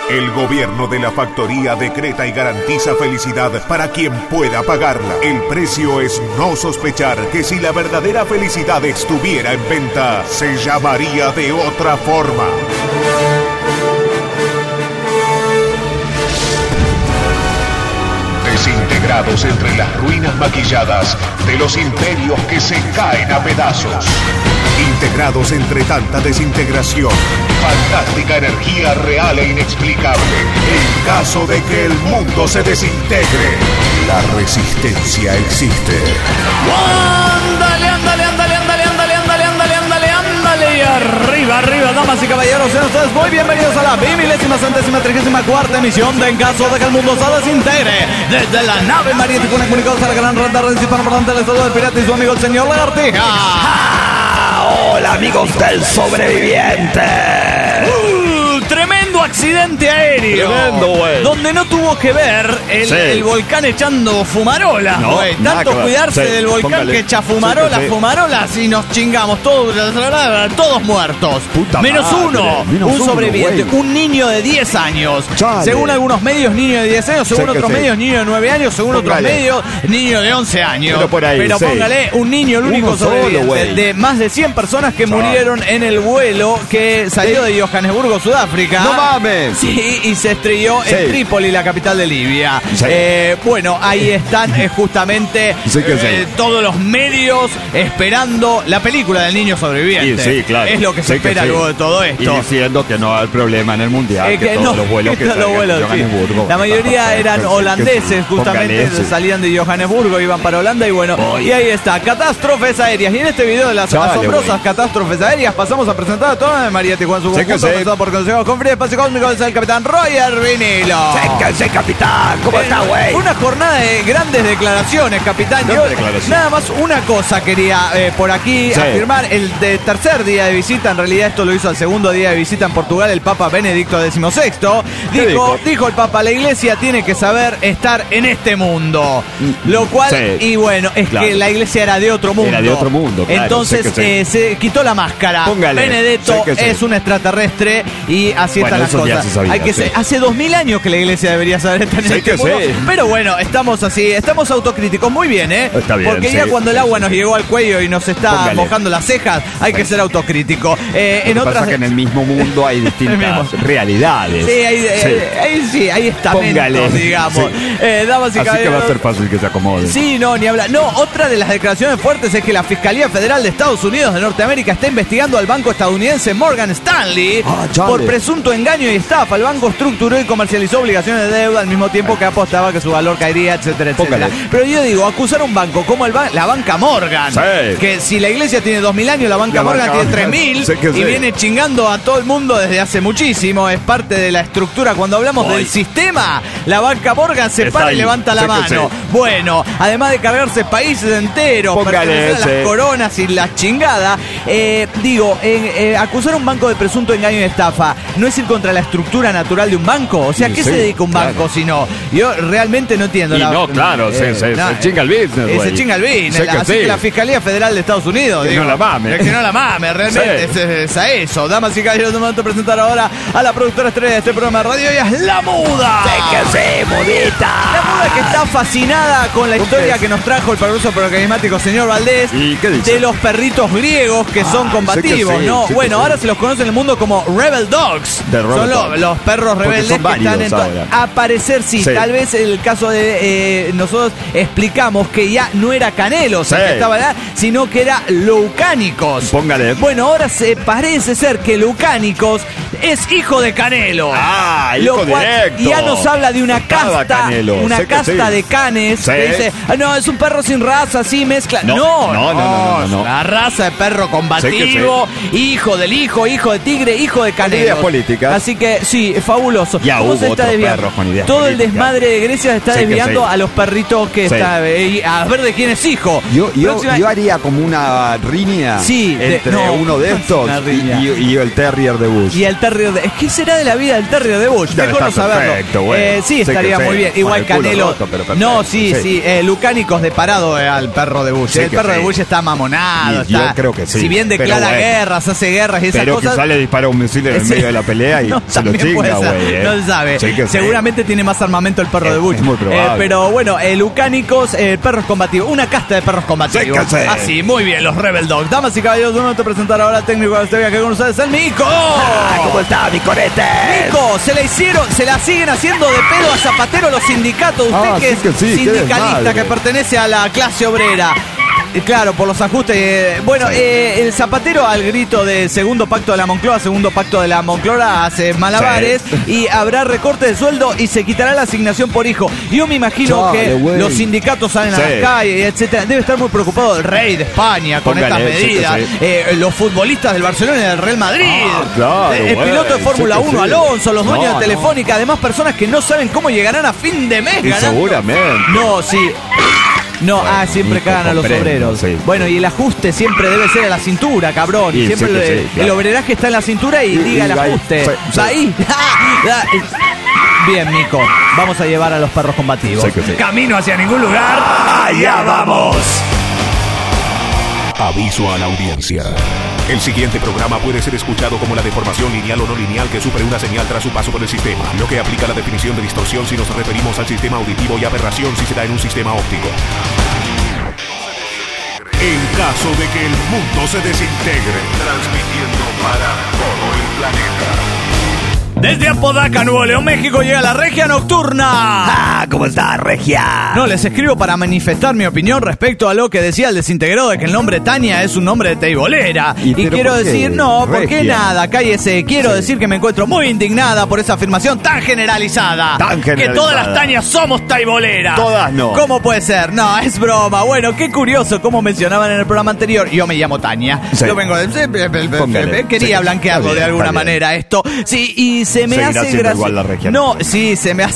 El gobierno de la factoría decreta y garantiza felicidad para quien pueda pagarla. El precio es no sospechar que si la verdadera felicidad estuviera en venta, se llamaría de otra forma. Desintegrados entre las ruinas maquilladas de los imperios que se caen a pedazos. Integrados entre tanta desintegración, fantástica energía real e inexplicable. En caso de que el mundo se desintegre, la resistencia existe. ¡Ándale, ándale, ándale, ándale, ándale, ándale, ándale, ándale, ándale! Y arriba, arriba, damas y caballeros, sean ustedes muy bienvenidos a la 20.034ª emisión de En caso de que el mundo se desintegre. Desde la nave marítima comunicados a la gran red de hispanoparlante del estado del pirata y su amigo el señor Lagartija. Hola amigos del sobreviviente. Tremendo accidente aéreo. Tremendo, güey. Donde no tuvo que ver el volcán echando fumarolas, No, güey. nada Tanto que ver. cuidarse Sí, del volcán póngale. que echa fumarolas, Sí. fumarolas y nos chingamos todos muertos. Puta Menos madre, uno, menos un uno, sobreviviente, güey. un niño de 10 años. Chale. Según algunos medios, niño de 10 años, según Sí que otros sí. medios, niño de 9 años, según Póngale. otros medios, niño de 11 años. Pero por ahí, sí. póngale un niño, el único Uno solo, sobreviviente güey. de más de 100 personas que murieron en el vuelo que salió de Johannesburgo, Sudáfrica. ¡No mames! Sí, y se estrelló Sí. en Trípoli, la capital de Libia. Sí. Bueno, ahí están justamente Sí que sí. todos los medios esperando la película del niño sobreviviente. Sí, claro. Es lo que se Sí que espera sí. luego de todo esto. Y diciendo que no hay problema en el mundial, que todos los vuelos que todos los salgan vuelos, de sí. Johannesburgo. La mayoría Perfecto, eran sí, holandeses, que sí. justamente Póngale, sí. salían de Johannesburgo, iban para Holanda y bueno, y ahí está, catástrofes aéreas. Y en este video de las Chale, asombrosas güey. catástrofes aéreas pasamos a presentar a toda la María Tijuana, su Sí que conjunto, sí. presentado por consejos con Free Espacio Cósmico, es el capitán Roger Vinilo. Séquense, capitán. ¿Cómo está, güey? Una jornada de grandes declaraciones, capitán. Yo Grandes declaraciones. nada más una cosa quería por aquí Sí. afirmar. El tercer día de visita, en realidad esto lo hizo el segundo día de visita en Portugal, el Papa Benedicto XVI. Dijo el Papa, la Iglesia tiene que saber estar en este mundo. Lo cual, Sí. y bueno, es Claro. que la Iglesia era de otro mundo. Era de otro mundo, claro, Entonces sé que sí. se quitó la máscara. Póngale, Benedetto sé que sí. es un extraterrestre y así Bueno, están las eso ya cosas. se sabía, Hay que sí. hace 2000 años que la Iglesia debería saber estar en Sé este que mundo. sí. Pero bueno, estamos así, estamos autocríticos. Muy bien, ¿eh? Está bien, Porque sí. ya cuando el agua nos llegó al cuello y nos está Póngale. mojando las cejas, hay que ser autocrítico. Lo que En pasa otras. es que en el mismo mundo hay El distintas mismo. realidades. Sí, hay estamentos, Póngale. digamos. Sí. Damas y Así que va a caballeros, ser fácil que se acomode. Sí, no, ni hablar. No, otra de las declaraciones fuertes es que la Fiscalía Federal de Estados Unidos de Norteamérica está investigando al banco estadounidense Morgan Stanley chale. por presunto engaño y estafa. El banco estructuró y comercializó obligaciones de deuda al mismo tiempo que apostaba que su valor caería, etcétera, etcétera. Póngale. Pero yo digo, acusar a un banco como la banca Morgan, Sí. que si la iglesia tiene 2000 años, la banca La Morgan banca tiene Morgan. 3000 Sí que y sí. viene chingando a todo el mundo desde hace muchísimo. Es parte de la estructura. Cuando hablamos Ay. del sistema, la banca Morgan se Está para y ahí. levanta la Sí que mano. sí. Bueno, además de cargarse países enteros, Póngale pertenecer a las ese. coronas y la chingada, acusar a un banco de presunto engaño y estafa no es ir contra la estructura natural de un banco. O sea, ¿a qué Sí, se dedica un banco claro. si no? Yo realmente no entiendo. Y no, claro, se chinga el business, güey. Se chinga el business. Sé que Así sí. que la Fiscalía Federal de Estados Unidos. Que no la mame. Que no la mame, realmente. Sí. Es a eso. Damas y caballeros, de momento presentar ahora a la productora estrella de este programa de radio. Ella es La Muda. Séquense, mudita. La Muda, que está fascinada con la historia que nos trajo el poderoso pero carismático señor Valdés. ¿Y qué dice? De los perritos griegos que son combativos, sé que sí, ¿no? sé que Bueno, sí. ahora se los conoce en el mundo como Rebel Dogs. De Rebel son Dogs. los perros Porque rebeldes son que están en válidos ahora. A parecer sí, Sí. tal vez el caso de nosotros explicamos que ya no era Canelos el Sí. que estaba allá, sino que era Leucánicos. Póngale. Bueno, ahora parece ser que Leucánicos es hijo de Canelo. Ah, Lo hijo cual directo. ya nos habla de una Estaba casta, Canelo, una sé que casta sí. de canes Sí. que dice, no, es un perro sin raza, así mezcla. No, no. es una raza de perro combativo, hijo de tigre, hijo de Canelo. ideas políticas. Así que sí, fabuloso. Ya ¿Cómo hubo se está otros desviando? perros con ideas Todo el políticas. desmadre de Grecia se está Sé que desviando sí. a los perritos que Sí. está a ver de quién es hijo. Yo haría como una riña Sí, entre uno de estos una riña. y el terrier de Bush. Y el terrier de... ¿Qué será de la vida del terrier de Bush? Debe Mejor no estar saberlo. perfecto, güey. Sí, Sé estaría que muy sí. bien. Con Igual el culo Canelo. roto, pero perfecto. No, sí. Sí. Lucánicos de parado al perro de Bush. Sé El que perro de sí. Bush está mamonado. Y yo está, creo que sí. Si bien declara Pero bueno. guerras, hace guerras y esas Pero cosas. que sale dispara un misil en el Sí. medio de la pelea y No, no, Se lo también chinga, puede ser, güey, no se sabe. Sí que sí. Seguramente tiene más armamento el perro de Butch. Es muy probable. Pero bueno, Lucánicos, perros combativos, una casta de perros combativos. Sí que sí. Así, muy bien, los Rebel Dogs. Damas y caballeros, uno te presentará ahora al técnico de este viaje con ustedes, el Mico. ¿Cómo está, mi corete? Mico, se la siguen haciendo de pedo a Zapatero los sindicatos. Usted que es sindicalista, que pertenece a la clase obrera. Claro, por los ajustes. El Zapatero, al grito de segundo pacto de la Moncloa, hace malabares y habrá recorte de sueldo y se quitará la asignación por hijo. Yo me imagino que los sindicatos salen a las calles, etcétera. Debe estar muy preocupado el rey de España con estas medidas. Los futbolistas del Barcelona y del Real Madrid. El piloto de Fórmula 1, Alonso, los dueños de Telefónica. Además, personas que no saben cómo llegarán a fin de mes. Seguramente. No, sí. No, siempre cagan a los obreros. Sí. Bueno, y el ajuste siempre debe ser a la cintura, cabrón. Y siempre el obreraje está en la cintura y diga el ajuste. Sí. Ahí. Bien, Mico. Vamos a llevar a los perros combativos. Sí. Camino hacia ningún lugar. ¡Allá vamos! Aviso a la audiencia. El siguiente programa puede ser escuchado como la deformación lineal o no lineal que sufre una señal tras su paso por el sistema, lo que aplica la definición de distorsión si nos referimos al sistema auditivo y aberración si se da en un sistema óptico. En caso de que el mundo se desintegre, transmitiendo para todo el planeta. Desde Apodaca, Nuevo León, México, llega la Regia Nocturna. ¿Cómo está, Regia? No, les escribo para manifestar mi opinión respecto a lo que decía el desintegrado de que el nombre Tania es un nombre de teibolera. Y quiero decir, ¿por qué nada? Cállese. Quiero decir que me encuentro muy indignada por esa afirmación tan generalizada. Que todas las Tanias somos teiboleras. Todas no. ¿Cómo puede ser? No, es broma. Bueno, qué curioso como mencionaban en el programa anterior. Yo me llamo Tania. Sí. Yo vengo de... Quería blanquearlo de alguna manera esto. Sí, y se me hace gracioso. No, sí, se me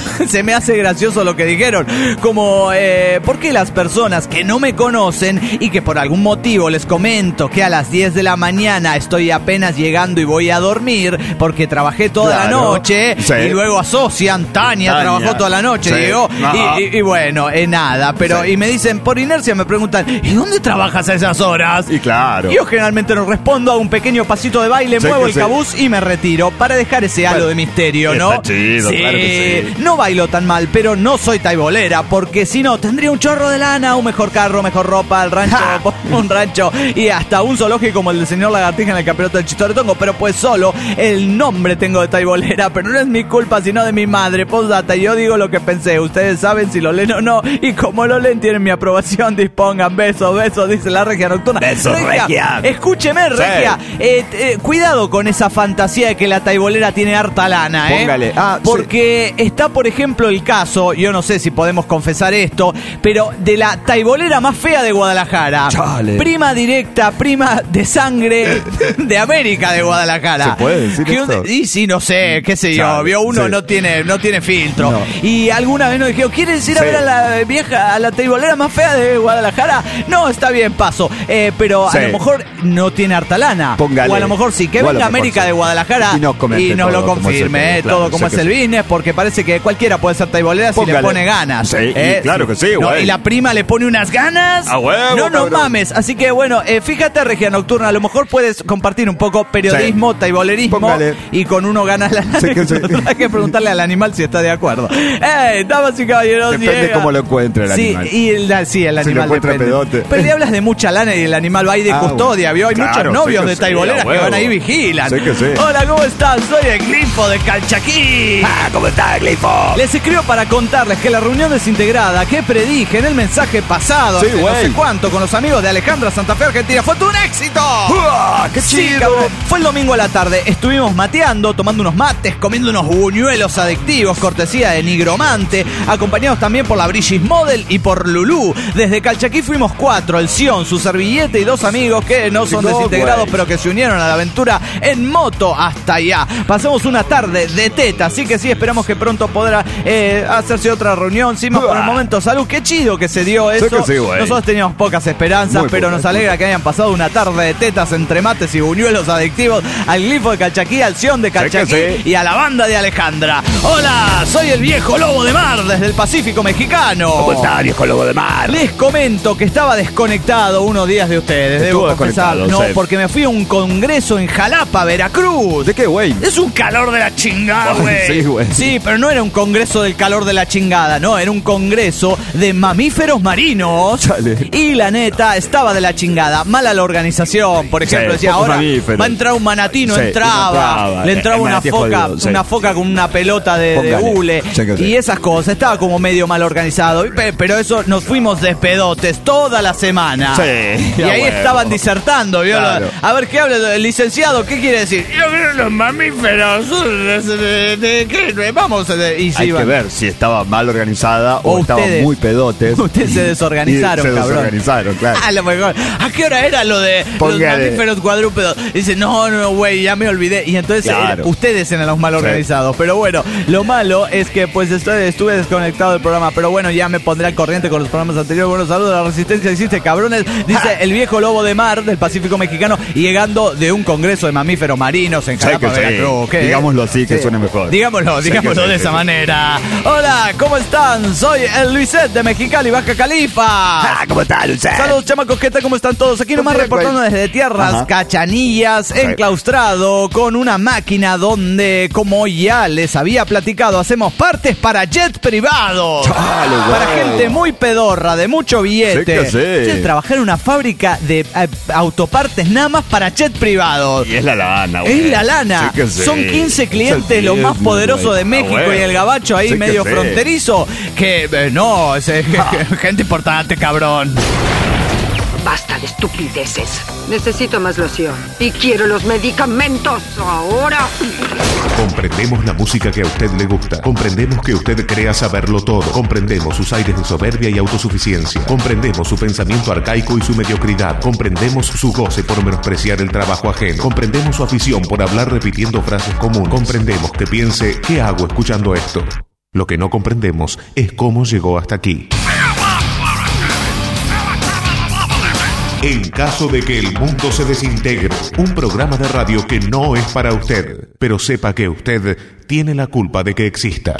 hace gracioso lo que dijeron. Como, ¿por qué las personas que no me conocen y que por algún motivo les comento que a las 10 de la mañana estoy apenas llegando y voy a dormir porque trabajé toda la noche y luego asocian, Tania trabajó toda la noche, llegó y bueno, nada, pero y me dicen, por inercia me preguntan, ¿y dónde trabajas a esas horas? Y claro. Yo generalmente no respondo, a un pequeño pasito de baile, muevo el cabuz y me retiro para dejar ese halo de misterio, ¿no? Está chido, claro que sí. No bailo tan mal, pero no soy taibolera, porque si no, tendría un chorro de lana, un mejor carro, mejor ropa, el rancho, un rancho y hasta un zoológico como el del señor Lagartija en el campeonato del Chistoretongo, pero pues solo el nombre tengo de taibolera, pero no es mi culpa, sino de mi madre. Postdata, yo digo lo que pensé, ustedes saben si lo leen o no, y como lo leen tienen mi aprobación, dispongan. Besos, dice la Regia Nocturna. Besos, Regia. Escúcheme, Regia, cuidado con esa fantasía de que la taibolera tiene harta lana, Póngale. Porque está, por ejemplo, el caso, yo no sé si podemos confesar esto, pero de la taibolera más fea de Guadalajara. Chale. Prima directa, prima de sangre de América de Guadalajara. ¿Se puede decir esto? Y sí, no sé, qué sé yo, Chale, vio uno sí. no tiene filtro. No. Y alguna vez nos dijeron, ¿quieres ir a ver a la vieja, a la taibolera más fea de Guadalajara? No, está bien, paso. Pero a lo mejor no tiene harta lana. Póngale. O a lo mejor sí, que Igual venga a lo mejor América sí. de Guadalajara y nos lo confirme, todo como es el business, porque parece que cualquiera puede ser taibolera si le pone ganas. Sí, claro que sí, güey. Y la prima le pone unas ganas. A huevo, no mames. Así que bueno, fíjate, Regia Nocturna, a lo mejor puedes compartir un poco periodismo, taibolerismo. Póngale. Y con uno ganas la nana. Hay que preguntarle al animal si está de acuerdo. Damas y caballeros, depende cómo lo encuentre el animal. El animal si lo encuentra depende. pedote. Pero le hablas de mucha lana y el animal va ahí de custodia, ¿vio? Hay muchos novios de taiboleras que van ahí y vigilan. Sí que sí. Hola, ¿cómo estás? Soy el Glifo de Calchaquí. ¿Cómo está, Glifo? Les escribo para contarles que la reunión desintegrada que predije en el mensaje pasado, Sí, hace no sé cuánto, con los amigos de Alejandra Santa Fe, Argentina, fue todo un éxito. ¡Qué Sí, chido! cabrón. Fue el domingo a la tarde. Estuvimos mateando, tomando unos mates, comiendo unos buñuelos adictivos, cortesía de Nigromante, acompañados también por la British Model y por Lulú. Desde Calchaquí fuimos 4, el Sion, su servillete y 2 amigos que no son desintegrados, pero que se unieron a la aventura en moto hasta allá. Pasamos una tarde de teta, así que sí, esperamos que pronto podrá hacerse otra reunión. Sí, más por el momento, salud. Qué chido que se dio eso. Sí, nosotros teníamos pocas esperanzas, Muy pero pocas, nos alegra que hayan pasado una tarde de tetas entre mates y buñuelos adictivos al Glifo de Calchaquí, al Sion de Calchaquí y a la banda de Alejandra. Hola, soy el viejo lobo de mar desde el Pacífico mexicano. ¿Cómo está, viejo lobo de mar? Les comento que estaba desconectado unos días de ustedes, Estuvo debo confesar. desconectado, No, porque me fui a un congreso en Jalapa, Veracruz. ¿De qué, güey? Es un calor de la chingada, güey. Sí, güey. Sí, pero no era un congreso del calor de la chingada, no, era un congreso de mamíferos marinos. Chale. Y la neta, estaba de la chingada. Mala la organización, por ejemplo, Sí, decía, pocos ahora mamíferos. va a entrar un manatí, no Sí, entraba. Le entraba el una manatí foca, jodido, sí. una foca con una pelota de Póngale. hule. Sí, que sí. Y esas cosas, estaba como medio mal organizado. Pero eso, nos fuimos de pedotes toda la semana. Sí, Y ya ahí huevo. estaban disertando, ¿vio? Claro. A ver, ¿qué habla el licenciado? ¿Qué quiere decir? Yo creo los mamíferos. ¿Qué? Vamos. Y se Hay iban. que ver si estaba mal organizada o estaban ustedes. muy pedotes. Ustedes se desorganizaron, Y se cabrón. desorganizaron, claro. A lo mejor. ¿A qué hora era lo de los Póngale. mamíferos cuadrúpedos? Dice, no, güey, ya me olvidé. Y entonces Claro. ustedes eran los mal organizados. Pero bueno, lo malo es que pues estuve desconectado del programa. Pero bueno, ya me pondré al corriente con los programas anteriores. Buenos saludos a la resistencia. Hiciste, cabrones. Dice el viejo lobo de mar del Pacífico Mexicano, llegando de un congreso de mamíferos marinos en Sí, Jalapa, que sí. Veracruz. ¿Qué? Digámoslo así, que suene mejor. Digámoslo Sí, de que sí, esa sí. manera. Hola, ¿cómo están? Soy el Luiset de Mexicali, Baja Califa. ¿Cómo está, Lucero? Saludos, chamacos, ¿qué tal? ¿Cómo están todos? Aquí nomás Bien, reportando güey. desde tierras Ajá. cachanillas, enclaustrado con una máquina donde, como ya les había platicado, hacemos partes para jet privados. Chale, güey. Para gente muy pedorra, de mucho billete. Sí que sí. Che, trabajar en una fábrica de autopartes nada más para jet privados. Y es la lana, güey. Es la lana. Sí que sí. Son 15 clientes, Es el lo más business, poderoso güey. de México, Ah, güey. y el gabacho ahí Sí que medio sí. fronterizo. Que no, es gente importante, cabrón. Basta de estupideces. Necesito más loción. Y quiero los medicamentos ahora. Comprendemos la música que a usted le gusta. Comprendemos que usted crea saberlo todo. Comprendemos sus aires de soberbia y autosuficiencia. Comprendemos su pensamiento arcaico y su mediocridad. Comprendemos su goce por menospreciar el trabajo ajeno. Comprendemos su afición por hablar repitiendo frases comunes. Comprendemos que piense, ¿qué hago escuchando esto? Lo que no comprendemos es cómo llegó hasta aquí. En caso de que el mundo se desintegre, un programa de radio que no es para usted, pero sepa que usted tiene la culpa de que exista.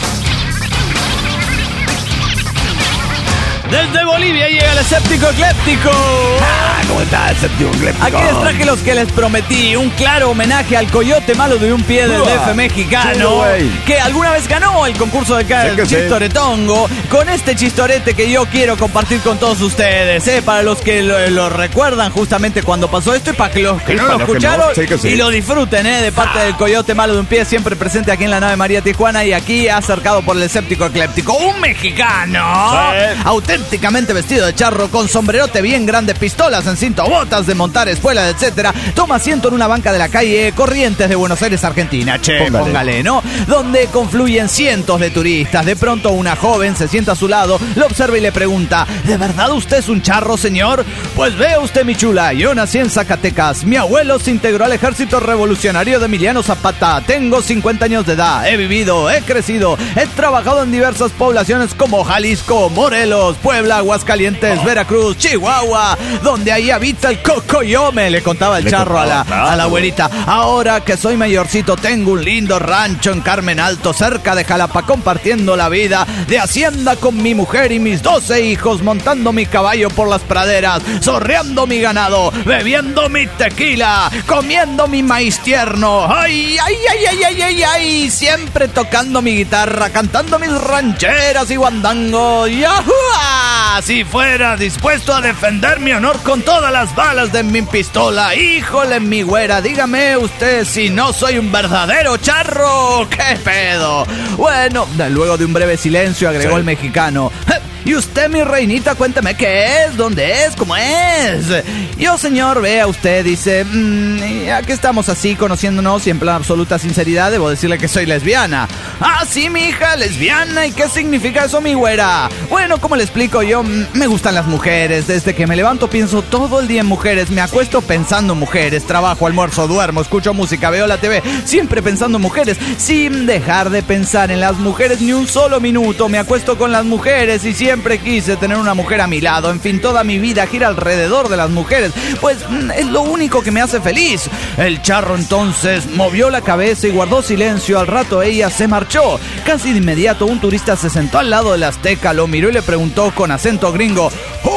Desde Bolivia llega el escéptico ecléptico. ¿Cómo está el séptimo ecléptico? Aquí les traje los que les prometí, un claro homenaje al coyote malo de un pie del DF mexicano, chido, güey. que alguna vez ganó el concurso de Sí que sí. chistoretongo, con este chistorete que yo quiero compartir con todos ustedes, para los que lo recuerdan justamente cuando pasó esto, y para los que Sí, no para lo los que no, escucharon sí que sí. y lo disfruten, de parte del coyote malo de un pie, siempre presente aquí en la nave María Tijuana, y aquí acercado por el escéptico ecléptico, un mexicano auténticamente vestido de charro, con sombrerote bien grande, pistolas en cinto, botas de montar, espuelas, etcétera, toma asiento en una banca de la calle Corrientes de Buenos Aires, Argentina. Póngale, ¿no? Donde confluyen cientos de turistas. De pronto una joven se sienta a su lado, lo observa y le pregunta, ¿de verdad usted es un charro, señor? Pues vea usted, mi chula, yo nací en Zacatecas. Mi abuelo se integró al ejército revolucionario de Emiliano Zapata. Tengo 50 años de edad. He vivido, he crecido, he trabajado en diversas poblaciones como Jalisco, Morelos, Puebla, Aguascalientes, Veracruz, Chihuahua, donde ahí habita el cocoyome, le contaba el charro a la abuelita. Ahora que soy mayorcito, tengo un lindo rancho en Carmen Alto, cerca de Jalapa, compartiendo la vida de hacienda con mi mujer y mis 12 hijos, montando mi caballo por las praderas, sorreando mi ganado, bebiendo mi tequila, comiendo mi maíz tierno, ay, ay, ay, ay, ay, ay, ay, siempre tocando mi guitarra, cantando mis rancheras y guandangos. ¡Yahua! Si fuera dispuesto a defender mi honor con todas las balas de mi pistola, híjole, mi güera, dígame usted si no soy un verdadero charro. ¿Qué pedo? Bueno, luego de un breve silencio agregó el mexicano. Y usted, mi reinita, cuénteme qué es, dónde es, cómo es. Yo, señor, vea usted, dice, aquí estamos así conociéndonos y en plan absoluta sinceridad debo decirle que soy lesbiana. Ah, sí, mi hija, lesbiana. ¿Y qué significa eso, mi güera? Bueno, ¿cómo le explico? Yo me gustan las mujeres. Desde que me levanto pienso todo el día en mujeres. Me acuesto pensando en mujeres. Trabajo, almuerzo, duermo, escucho música, veo la TV. Siempre pensando en mujeres. Sin dejar de pensar en las mujeres ni un solo minuto. Me acuesto con las mujeres y siempre quise tener una mujer a mi lado. En fin, toda mi vida gira alrededor de las mujeres. Pues es lo único que me hace feliz. El charro entonces movió la cabeza y guardó silencio. Al rato ella se marchó. Casi de inmediato un turista se sentó al lado del azteca, lo miró y le preguntó con acento gringo,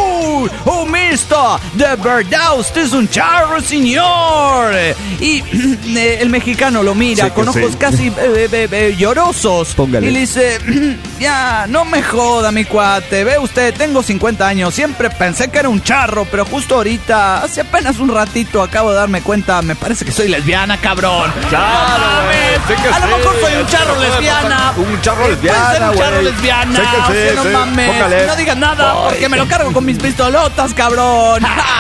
misto, de verdad usted es un charro, señor. Y el mexicano lo mira con ojos casi llorosos. Póngale. Y le dice, ya, no me joda, mi cuate. Ve usted, tengo 50 años, siempre pensé que era un charro, pero justo ahorita, hace apenas un ratito, acabo de darme cuenta, me parece que soy lesbiana, cabrón. Claro, no mames. A lo mejor soy un charro lesbiana. Un charro lesbiana, puede ser un charro lesbiana. Sí que sí, no mames. Póngale. No digas nada, porque me lo cargo con mis pistolotas, cabrón.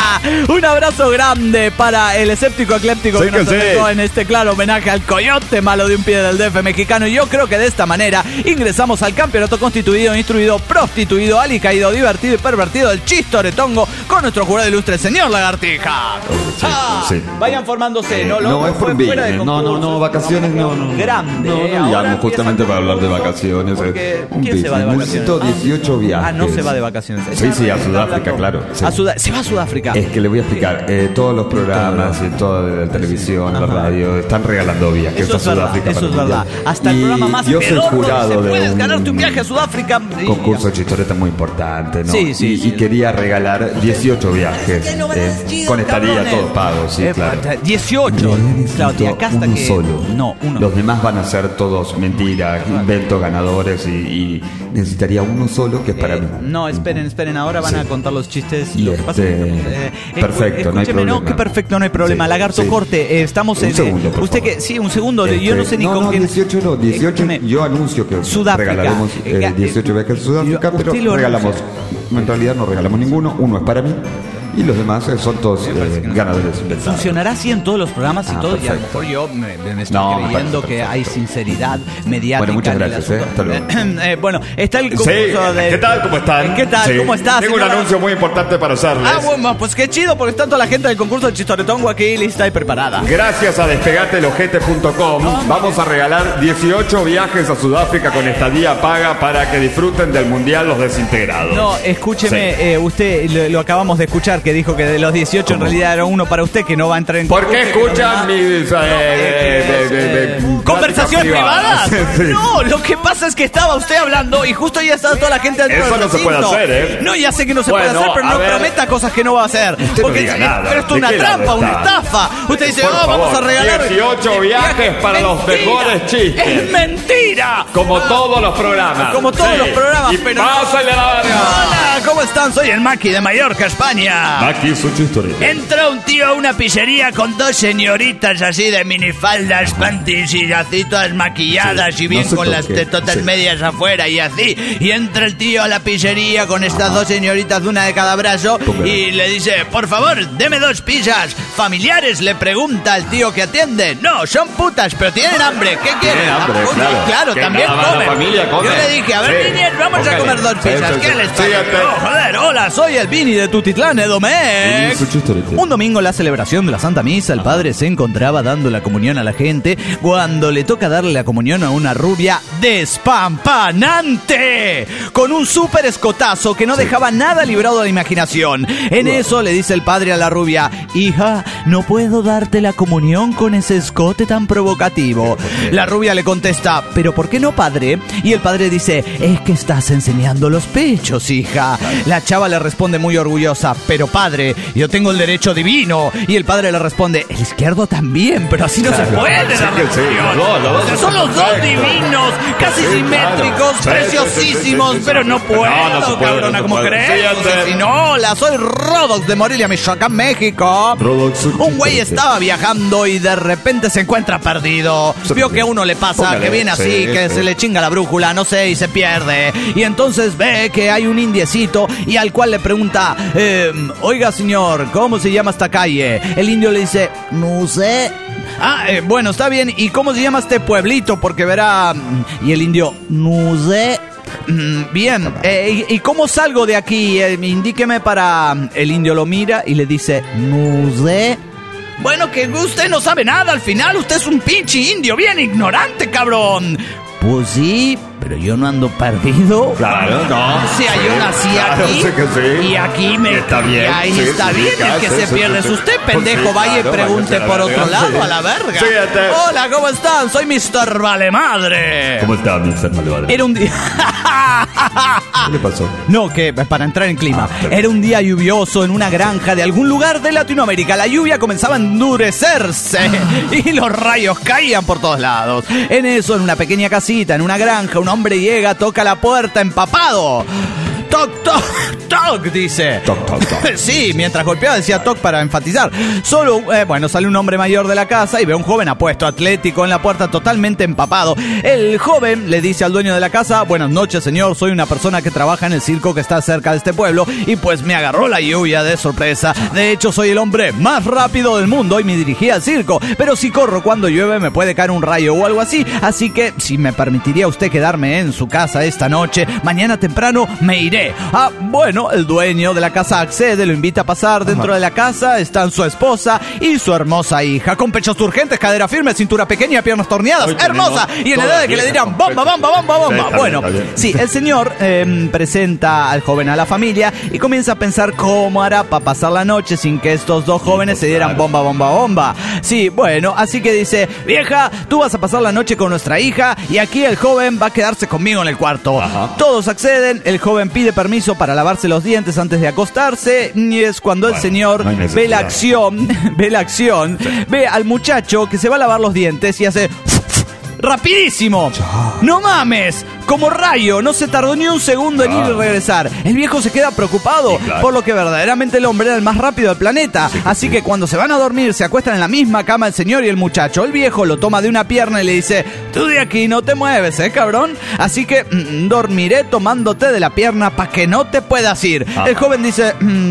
Un abrazo grande para el escéptico ecléptico que nos acercó en este claro homenaje al coyote malo de un pie del DF mexicano. Y yo creo que de esta manera ingresamos al campeonato constituido, instruido, prostituido, alicaído, divertido y pervertido del chistoretongo con nuestro jurado ilustre, señor Lagartija. Sí. Vayan formándose, no es por business. No, vacaciones no. Grande. No llamo justamente para hablar de vacaciones. ¿Quién se va de vacaciones? Necesito 18 viajes. No se va de vacaciones. Sí, a Sudáfrica, claro. Sí. Se va a Sudáfrica. Es que le voy a explicar. Todos los programas y toda la televisión, la radio, están regalando viajes a Sudáfrica. Eso es verdad. Hasta el programa más yo soy jurado de puedes ganarte un viaje a Sudáfrica. Concurso de chistoreta muy importante, ¿no? Sí. Y quería regalar 18 viajes. Con estadía todo pago, sí, claro. 18. Claro, de acá hasta uno que... solo. No, uno. Los demás van a ser todos mentiras, inventos, ganadores y necesitaría uno solo que es para mí. No, esperen, ahora van a contar los chistes. Y Lo que pasa es que, perfecto, no hay problema. No, que perfecto, no hay problema. Lagarto Corte, estamos en... Un segundo, por usted favor. que... Sí, un segundo, yo no sé ni con quién... 18 yo anuncio que Sudáfrica. regalaremos 18 viajes a Sudáfrica, pero regalamos, en realidad no regalamos ninguno, uno es para mí. Y los demás son todos ganadores inventados. ¿Funcionará así en todos los programas y todo? Perfecto. Y a lo mejor yo me estoy creyendo que hay sinceridad mediática. Bueno, muchas gracias. Hasta luego. Bueno, está el concurso de... ¿Qué tal? ¿Cómo están? ¿Qué tal? ¿Cómo estás? Tengo un anuncio muy importante para hacerles. Bueno, pues qué chido, porque está toda la gente del concurso de Chistoretongo aquí lista y preparada. Gracias a despegatelo.com vamos a regalar 18 viajes a Sudáfrica con estadía paga para que disfruten del Mundial los desintegrados. No, escúcheme, usted lo acabamos de escuchar, que dijo que de los 18 en realidad era uno para usted, que no va a entrar en... ¿Por qué escuchan mis conversaciones privadas? Sí. No, lo que pasa es que estaba usted hablando y justo ya estaba toda la gente dentro Eso del no se puede recinto. hacer, ¿eh? No, ya sé que no se puede hacer, pero no prometa cosas que no va a hacer. Usted Porque no diga nada. pero esto es una ¿De qué lado trampa, una está? estafa. Usted dice, Por vamos favor, a regalar 18 viajes para los mejores chistes. ¡Es mentira! Como todos los programas. Como todos los programas, y pero... pásale a la verga. Hola, ¿cómo están? Soy el Maki de Mallorca, España. Aquí su chistoreta. Entra un tío a una pizzería con dos señoritas así de minifaldas, panties y así todas maquilladas y bien no se con las toque, tetotas medias afuera y así. Y entra el tío a la pizzería con estas dos señoritas, una de cada brazo, y le dice, por favor, deme 2 pizzas. Familiares, le pregunta al tío que atiende. No, son putas, pero tienen hambre. ¿Qué quieren? Tienen hambre, claro. Que también nada más la comen. familia come. Yo le dije, a ver, Sí. niñas, vamos Póngale. a comer 2 pizzas. Sí. ¿Qué les pasa? Sígate. No, joder, hola, soy el Vini de Tutitlán, Edomec. Su chistoreta. Un domingo en la celebración de la Santa Misa, el padre se encontraba dando la comunión a la gente cuando le toca darle la comunión a una rubia despampanante, con un súper escotazo que no dejaba nada librado de la imaginación. En eso le dice el padre a la rubia, hija, no puedo darte la comunión con ese escote tan provocativo. La rubia le contesta, ¿pero por qué no, padre? Y el padre dice, es que estás enseñando los pechos, hija. La chava le responde muy orgullosa, pero padre, yo tengo el derecho divino. Y el padre le responde, el izquierdo también, pero así no se puede. Sí, los dos Son los dos perfectos. divinos, casi Sí, simétricos, claro. Sí, preciosísimos, sí, pero no puedo, no se puede, cabrona, no se ¿cómo puede. crees? Fíjate. Si no, soy Rodox de Morelia, Michoacán, México. Rodox. Un güey estaba viajando y de repente se encuentra perdido. Vio que a uno le pasa, Póngale, que viene así, sí, que sí. se le chinga la brújula, no sé, y se pierde. Y entonces ve que hay un indiecito y al cual le pregunta, oiga señor, ¿cómo se llama esta calle? El indio le dice, no sé. Bueno, está bien. ¿Y cómo se llama este pueblito? Porque verá... Y el indio, no sé. Bien. ¿Y cómo salgo de aquí? Indíqueme para... El indio lo mira y le dice, no sé. Bueno, que usted no sabe nada al final. Usted es un pinche indio bien ignorante, cabrón. Pues sí, pero yo no ando perdido. Claro, no. O sea, yo nací claro, aquí sé que sí. y aquí me... Está bien. Y ahí sí, está sí, bien, el que se pierde es usted, pendejo. Vaya y pregunte por otro lado, a la verga. Síguete. Hola, ¿cómo están? Soy Mr. Valemadre. ¿Cómo está, Mr. Malvado? Era un día... ¿Qué le pasó? No, que para entrar en clima. Era un día lluvioso en una granja de algún lugar de Latinoamérica. La lluvia comenzaba a endurecerse y los rayos caían por todos lados. En eso, en una pequeña casita, en una granja, un hombre llega, toca la puerta empapado. Toc, toc, toc, dice. Toc, toc, toc. Sí, mientras golpeaba decía toc para enfatizar. Solo, sale un hombre mayor de la casa y ve a un joven apuesto, atlético, en la puerta totalmente empapado. El joven le dice al dueño de la casa: buenas noches, señor, soy una persona que trabaja en el circo que está cerca de este pueblo y pues me agarró la lluvia de sorpresa. De hecho, soy el hombre más rápido del mundo y me dirigí al circo, pero si corro cuando llueve me puede caer un rayo o algo así, así que si me permitiría usted quedarme en su casa esta noche, mañana temprano me iré. Ah, bueno, el dueño de la casa accede, lo invita a pasar. Dentro de la casa están su esposa y su hermosa hija, con pechos turgentes, cadera firme, cintura pequeña, piernas torneadas, Hoy hermosa, y en la edad de que le dirán bomba, bomba, bomba, bomba. Sí, Bueno, está bien. sí, el señor presenta al joven a la familia y comienza a pensar cómo hará para pasar la noche sin que estos dos jóvenes se dieran bomba, bomba, bomba. Sí, bueno, así que dice: vieja, tú vas a pasar la noche con nuestra hija y aquí el joven va a quedarse conmigo en el cuarto. Ajá. Todos acceden, el joven pide permiso para lavarse los dientes antes de acostarse y es cuando el señor no hay ve la necesidad. acción, ve al muchacho que se va a lavar los dientes y hace... ¡rapidísimo! ¡No mames! Como rayo, no se tardó ni un segundo en ir y regresar. El viejo se queda preocupado, claro, por lo que verdaderamente el hombre era el más rápido del planeta. Así que cuando se van a dormir, se acuestan en la misma cama el señor y el muchacho. El viejo lo toma de una pierna y le dice: tú de aquí no te mueves, cabrón. Así que dormiré tomándote de la pierna para que no te puedas ir. El joven dice: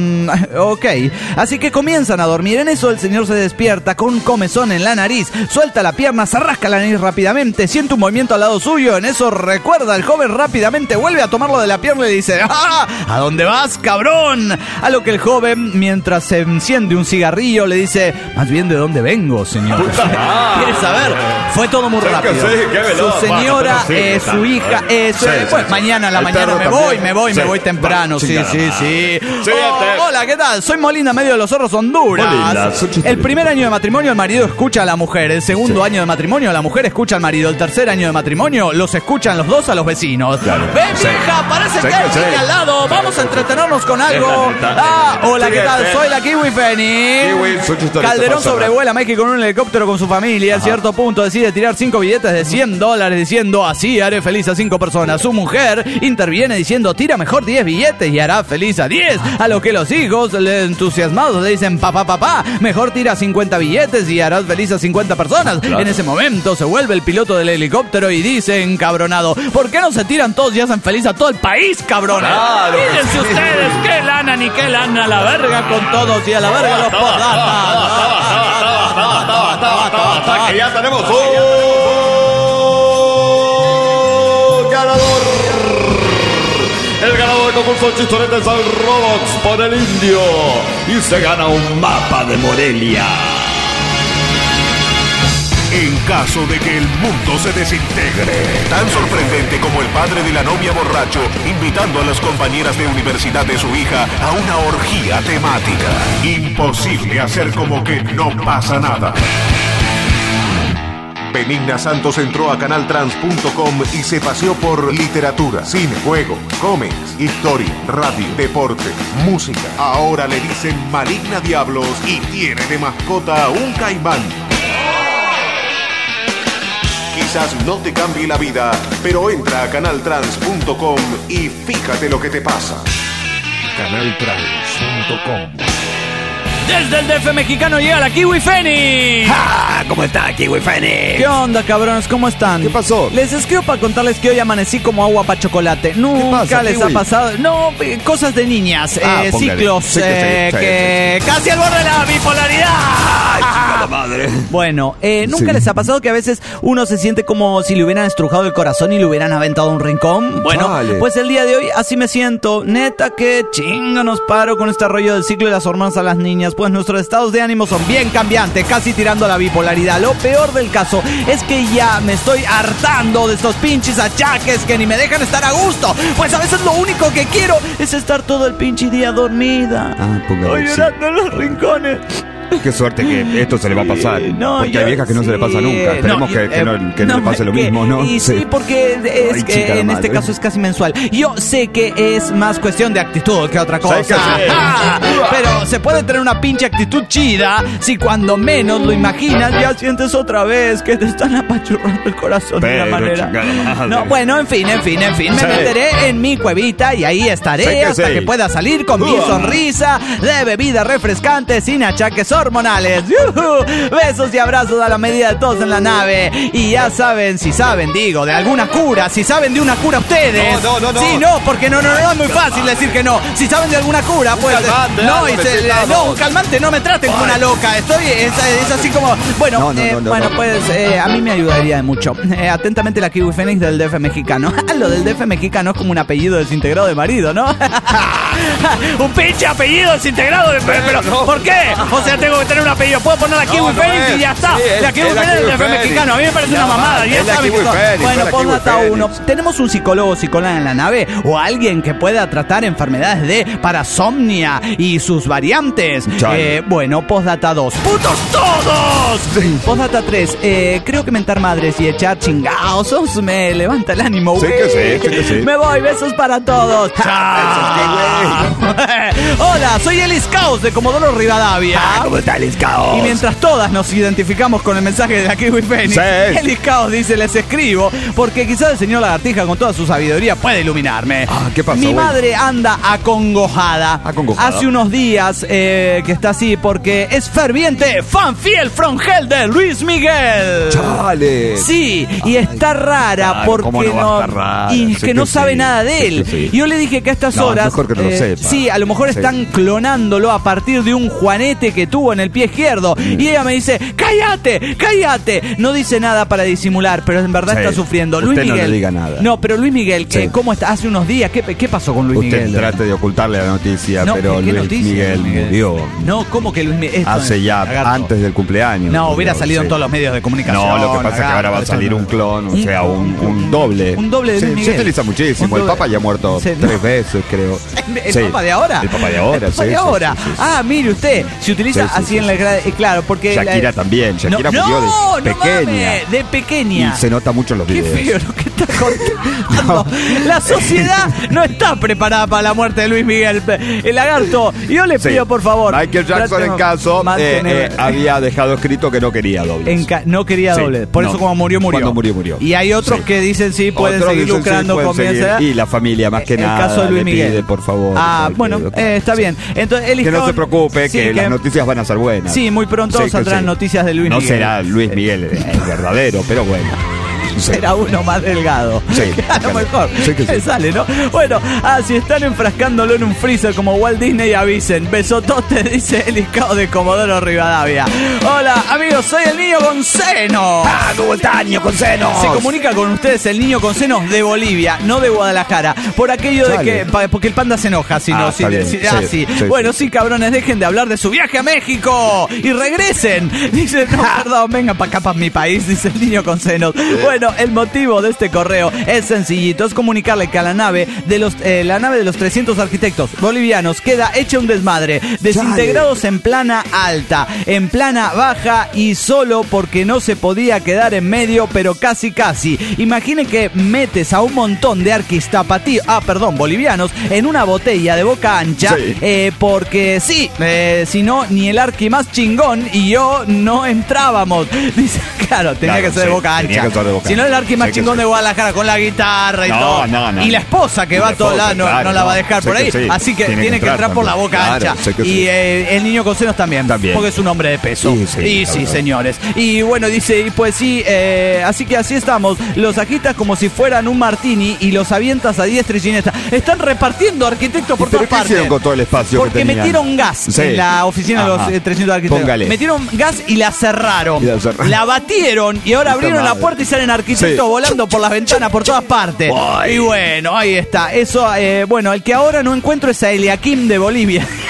ok. Así que comienzan a dormir. En eso el señor se despierta con un comezón en la nariz, suelta la pierna, se rasca la nariz rápidamente, siente un movimiento al lado suyo. En eso recuerda, el joven rápidamente vuelve a tomarlo de la pierna y le dice: ¡ah! ¿A dónde vas, cabrón? A lo que el joven, mientras se enciende un cigarrillo, le dice: más bien, ¿de dónde vengo, señor? ¿Quieres saber? Fue todo muy rápido. Sí, qué veloz. Su señora, Bueno, pero sí, su hija, sí. mañana a la El mañana perro me también. voy temprano. Sí, Sí. Síguete. Hola, ¿qué tal? Soy Molina, medio de los Zorros, Honduras. Molina, su chiste. El primer año de matrimonio el marido escucha a la mujer. El segundo año de matrimonio la mujer escucha al marido. El tercer año de matrimonio los escuchan los dos a los vecinos. Claro. Ven, Sí. vieja, parece Sí, que hay sí. niña al lado. Vamos a entretenernos con algo. Es la neta. Hola, ¿qué tal? Síguete. Soy la Kiwi Penny. Kiwi, su chiste. Calderón Pasa. sobrevuela México en un helicóptero con su familia. A cierto punto decide tirar 5 billetes de $100 diciendo: así haré feliz a 5 personas. Su mujer interviene diciendo: tira mejor 10 billetes y hará feliz a 10. A lo que los hijos, entusiasmados, le dicen: papá, mejor tira 50 billetes y harás feliz a 50 personas. Claro. En ese momento se vuelve el piloto del helicóptero y dice encabronado: ¿por qué no se tiran todos y hacen feliz a todo el país, cabrones? Claro. Fíjense ustedes, qué lana ni qué lana, a la verga con todos y a la verga los postdatas. Que ya tenemos un ganador. El ganador del concurso de chistoretes al Roblox por el indio. Y se gana un mapa de Morelia. En caso de que el mundo se desintegre, tan sorprendente como el padre de la novia borracho invitando a las compañeras de universidad de su hija a una orgía temática. Imposible hacer como que no pasa nada. Benigna Santos entró a canaltrans.com y se paseó por literatura, cine, juego, cómics, historia, radio, deporte, música. Ahora le dicen Maligna Diablos y tiene de mascota un caimán. Quizás no te cambie la vida, pero entra a canaltrans.com y fíjate lo que te pasa. Canaltrans.com. Desde el DF mexicano llega la Kiwi Feni. ¡Ah! ¿Cómo está, Kiwi Feni? ¿Qué onda, cabrones? ¿Cómo están? ¿Qué pasó? Les escribo para contarles que hoy amanecí como agua para chocolate. Nunca pasa, les Kiwi? ha pasado. No, cosas de niñas. Póngale. Ciclos. Sí que sí, que sí. casi al borde de la bipolaridad. ¡Ay, chica la madre! Bueno, ¿nunca Sí. les ha pasado que a veces uno se siente como si le hubieran estrujado el corazón y le hubieran aventado un rincón? Bueno, Chale. pues el día de hoy así me siento. Neta que chinga nos paro con este rollo del ciclo de las hormonas a las niñas. días, pues nuestros estados de ánimo son bien cambiantes, casi tirando a la bipolaridad. Lo peor del caso es que ya me estoy hartando de estos pinches achaques que ni me dejan estar a gusto. Pues a veces lo único que quiero es estar todo el pinche día dormida. Estoy llorando en los rincones. Qué suerte que esto se le va a pasar. Porque hay viejas que no se le pasa nunca. Esperemos que no le pase lo mismo, ¿no? Y sí, porque es que en este caso es casi mensual. Yo sé que es más cuestión de actitud que otra cosa. Pero se puede tener una pinche actitud chida si cuando menos lo imaginas ya sientes otra vez que te están apachurrando el corazón de una manera. No, bueno, en fin. Me meteré en mi cuevita y ahí estaré hasta que pueda salir con mi sonrisa de bebida refrescante sin achaques hormonales. Besos y abrazos a la medida de todos en la nave. Y ya saben, si saben de alguna cura, si saben de una cura ustedes. No. Sí, no, porque no es muy fácil decir que no. Si saben de alguna cura, pues un calmante, no me traten como una loca. Es así como, bueno, pues a mí me ayudaría mucho. Atentamente la Kiwi Fénix del DF mexicano. Lo del DF mexicano es como un apellido desintegrado de marido, ¿no? Un pinche apellido desintegrado de... Pero, ¿por qué? O sea, tengo que tener un apellido. Puedo poner la Kiwi Fénix y ya está. La Kiwi Fénix del DF mexicano. A mí me parece una mamada. Ya saben que bueno, postdata 1. ¿Tenemos un psicólogo o psicóloga en la nave? ¿O alguien que pueda tratar enfermedades de parasomnia y sus variantes? Bueno, postdata 2. ¡Putos todos! Postdata 3. Creo que mentar madres y echar chingados me levanta el ánimo. Sí que sí. Me voy. Besos para todos. ¡Chao! Hola, soy Elis Caos de Comodoro Rivadavia. ¿Cómo está Elis Caos? Y mientras todas nos identificamos con el mensaje de la Kiwi Fénix, Elis Caos dice: les escribo porque quizás el señor Lagartija con toda su sabiduría puede iluminarme. ¿Qué pasó? Mi madre anda acongojada. Hace unos días que está así porque es ferviente fan fiel from hell de Luis Miguel. ¡Chale! Sí, y está rara porque no sabe nada de él. Yo le dije que a estas horas mejor que no lo sepa. Sí, a lo mejor están clonándolo a partir de un juanete que tuvo en el pie izquierdo. Y ella me dice: cállate. No dice nada para disimular, pero en verdad está sufriendo. Usted Luis Miguel, no le diga nada. No, pero Luis Miguel, ¿cómo está? Hace unos días, ¿qué pasó con Luis Miguel? Usted trate de ocultarle la noticia, pero Luis Miguel murió. No, ¿cómo que Luis Miguel? Hace ya antes del cumpleaños. No, hubiera salido en todos los medios de comunicación. No, lo que pasa es que ahora va a salir un clon, o sea, un doble. Un doble de Luis Miguel. Se utiliza muchísimo. El Papa ya ha muerto 3 veces, creo. ¿El Papa de ahora? El Papa de ahora, sí. Mire usted, se utiliza así en la... Claro, porque... Shakira también. Shakira murió de pequeña. De pequeña. Y se nota mucho en los videos. Qué feo lo que está contando. La sociedad no está preparada para la muerte de Luis Miguel. El lagarto, yo le pido, por favor... Michael Jackson, en caso, había dejado escrito que no quería dobles. No quería dobles. Por eso como murió. Cuando murió. Y hay otros que dicen pueden seguir lucrando con esa. Y la familia, más que nada, el caso de Luis Miguel. Pide, por favor. Está bien. Entonces, que no se preocupe, que las noticias van a ser buenas. Sí, muy pronto saldrán noticias de Luis Miguel. No será Luis Miguel el verdadero, pero bueno. Será uno más delgado. A lo mejor. Sale, ¿no? Bueno, si están enfrascándolo en un freezer como Walt Disney, avisen. Besotote, dice el Iscao de Comodoro Rivadavia. Hola, amigos, soy el niño con seno. ¿Cómo está, niño con seno? Se comunica con ustedes el niño con senos de Bolivia, no de Guadalajara. Por aquello de que... Porque el panda se enoja, si no. Bueno, sí, cabrones, dejen de hablar de su viaje a México y regresen. Dice, no, perdón, vengan para acá, para mi país, dice el niño con senos. Bueno, el motivo de este correo es sencillito, es comunicarle que a la nave de los 300 arquitectos bolivianos queda hecha un desmadre, desintegrados en plana alta, en plana baja y solo porque no se podía quedar en medio, pero casi. Imaginen que metes a un montón de bolivianos en una botella de boca ancha, porque si no, ni el arqui más chingón y yo no entrábamos. Dice, claro, tenía que ser de boca ancha. Si no, el arqui más chingón de Guadalajara con la guitarra y todo. Y la esposa que va a todos lados no la va a dejar por ahí. Así que tiene que entrar por la boca ancha. Y el niño con senos también. Porque es un hombre de peso. Sí, señores. Y bueno, dice, pues sí, así que así estamos. Los agitas como si fueran un martini y los avientas a diestra y siniestra. Están repartiendo arquitectos por todas partes. ¿Qué hicieron con todo el espacio que tenían? Porque metieron gas en la oficina de los 300 arquitectos. Póngale. Metieron gas y la cerraron. La batieron y ahora abrieron la puerta y salen arquitectos volando por las ventanas por todas partes. Y bueno, ahí está. Eso, bueno, el que ahora no encuentro es a Eliakim de Bolivia.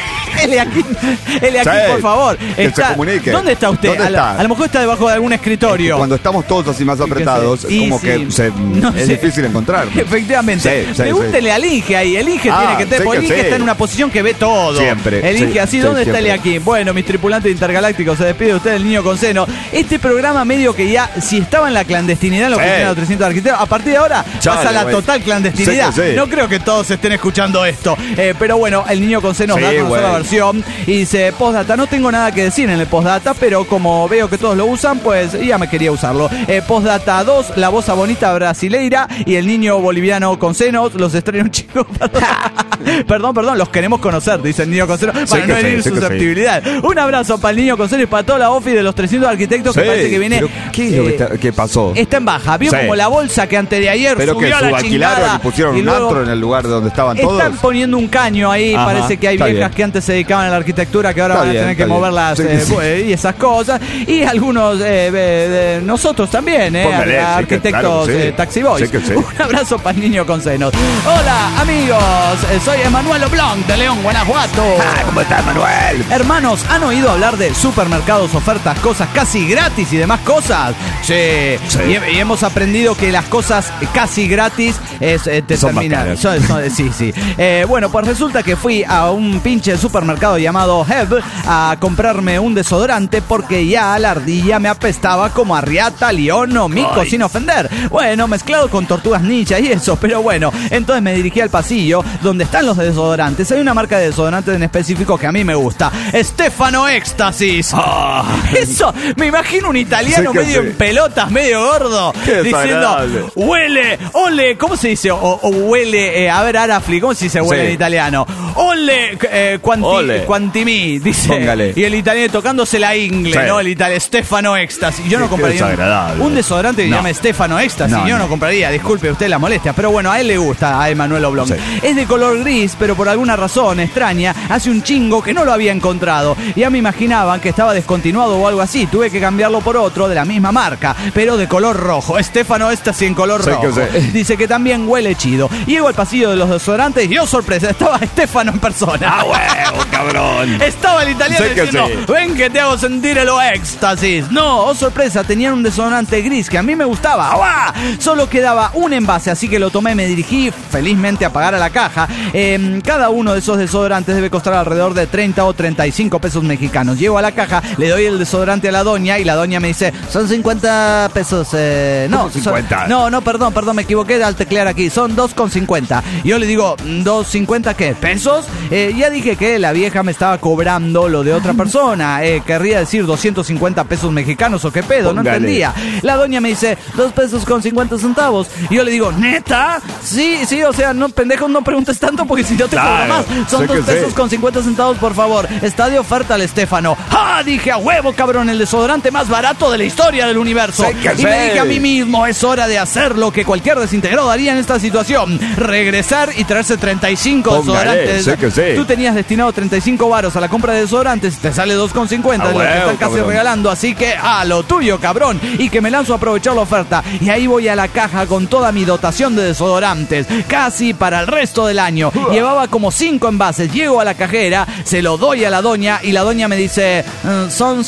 Eliaquín, por favor. Que se comunique. ¿Dónde está usted? ¿Dónde está? A lo mejor está debajo de algún escritorio. Cuando estamos todos así más apretados, Y como sí, que es difícil encontrar. Efectivamente. Pregúntele al Inge ahí. El Inge tiene que estar, porque el Inge está en una posición que ve todo. Siempre. El Inge así, ¿dónde está Eliaquín? Bueno, mis tripulantes intergalácticos, se despide de usted, el niño con seno. Este programa medio que ya, si estaba en la clandestinidad en la oficina de los 300 arquitectos, a partir de ahora pasa a la total clandestinidad. No creo que todos estén escuchando esto. Pero bueno, el niño con seno da con una sola versión y dice, postdata, no tengo nada que decir en el postdata, pero como veo que todos lo usan, pues ya me quería usarlo. Postdata 2, la voz bonita brasileira y el niño boliviano con senos, los extraño un chico. Perdón, los queremos conocer, dice el niño con seno, para no herir susceptibilidad. Un abrazo para el niño con seno y para toda la OFI de los 300 arquitectos que parece que viene. ¿Qué pasó? Está en baja. Vio como la bolsa que antes de ayer pero subió que a la chingada. Y pusieron un antro en el lugar donde estaban todos. Están poniendo un caño ahí. Ajá, parece que hay viejas que antes se dedicaban a la arquitectura que ahora van a tener que moverlas y esas cosas. Y algunos de nosotros también, arquitectos Taxi Boys. Un abrazo para el niño con senos. Hola, amigos. Soy Emanuel Oblong de León, Guanajuato. ¿Cómo está, Manuel? Hermanos, ¿han oído hablar de supermercados, ofertas, cosas casi gratis y demás cosas? Sí. Y hemos aprendido que las cosas casi gratis te son terminan. Sí. Bueno, pues resulta que fui a un pinche supermercado llamado Heb a comprarme un desodorante porque ya la ardilla me apestaba como a riata, león o mico, sin ofender. Bueno, mezclado con tortugas ninja y eso, pero bueno. Entonces me dirigí al pasillo donde están los desodorantes. Hay una marca de desodorantes en específico que a mí me gusta. Stefano Éxtasis. Eso, me imagino un italiano medio en pelotas, medio gordo, diciendo, huele, ole, ¿cómo se dice? O huele, a ver, Arafli, ¿cómo se dice huele en italiano? Ole, quantimí, dice. Póngale. Y el italiano tocándose la ingle, ¿no? El italiano, Stefano Éxtasis. Yo no compraría un desodorante que se llama Stefano Éxtasis. Yo no compraría, disculpe usted la molestia, pero bueno, a él le gusta, a Emanuel Oblong. Es de color gris, pero por alguna razón extraña, hace un chingo que no lo había encontrado. Ya me imaginaban que estaba descontinuado o algo así. Tuve que cambiarlo por otro de la misma marca, pero de color rojo. Stefano Éxtasis en color rojo. Dice que también huele chido. Llego al pasillo de los desodorantes y, oh sorpresa, estaba Stefano en persona. ¡Ah, huevo, cabrón! Estaba el italiano diciendo, ven que te hago sentir el éxtasis. No, oh sorpresa, tenían un desodorante gris que a mí me gustaba. ¡Ah! Solo quedaba un envase, así que lo tomé y me dirigí felizmente a pagar a la caja. Cada uno de esos desodorantes debe costar alrededor de 30 o 35 pesos mexicanos. Llego a la caja, le doy el desodorante a la doña y la doña me dice, son 50 pesos. No, 50. No, perdón, me equivoqué al teclear aquí. Son 2,50. Yo le digo, ¿2,50 qué? ¿Pesos? Ya dije que la vieja me estaba cobrando lo de otra persona. Querría decir 250 pesos mexicanos o qué pedo, no entendía. La doña me dice, 2 pesos con 50 centavos. Y yo le digo, ¿neta? Sí, o sea, no, pendejo, no preguntes tanto porque si no te cobro más. Son 2 pesos con 50 centavos, por favor. Está de oferta el Estefano. ¡Ah! Dije, a huevo, cabrón, el desodorante más barato de la historia del universo. Y me dije a mí mismo, es hora de hacer lo que cualquier desintegrado haría en esta situación. Regresar y traerse 35 desodorantes. Tú tenías destinado 35 varos a la compra de desodorantes, te sale 2,50 de lo que están casi regalando, así que a lo tuyo, cabrón. Y que me lanzo a aprovechar la oferta. Y ahí voy a la caja con toda mi dotación de desodorantes, casi para el resto del año. Llevaba como 5 envases. Llego a la cajera, se lo doy a la doña y la doña me dice, son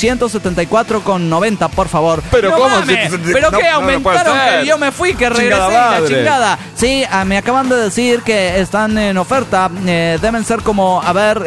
174,90, por favor. Pero no, ¿cómo? ¿Pero qué? Aumentaron, que yo me fui, que regresé, la chingada. Sí, me acaban de decir que están en oferta. Deben ser como,